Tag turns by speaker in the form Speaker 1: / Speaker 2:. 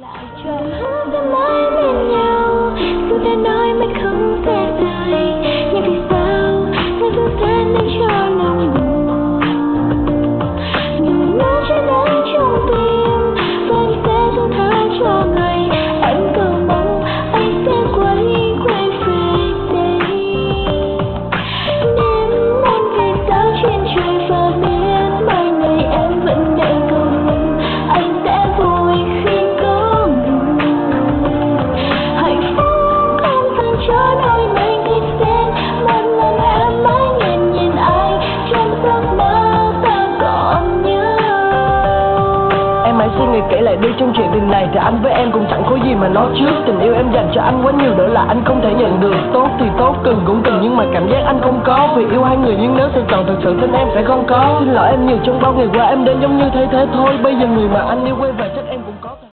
Speaker 1: Xin người kể lại đi trong chuyện tình này thì anh với em cũng chẳng có gì mà nói trước. Tình yêu em dành cho anh quá nhiều đỡ là anh không thể nhận được. Tốt thì tốt, cần cũng cần nhưng mà cảm giác anh không có. Vì yêu hai người nhưng nếu sự chọn thật sự tin em sẽ không có. Xin lỗi em nhiều trong bao ngày qua em đến giống như thế thôi. Bây giờ người mà anh yêu quay về chắc em cũng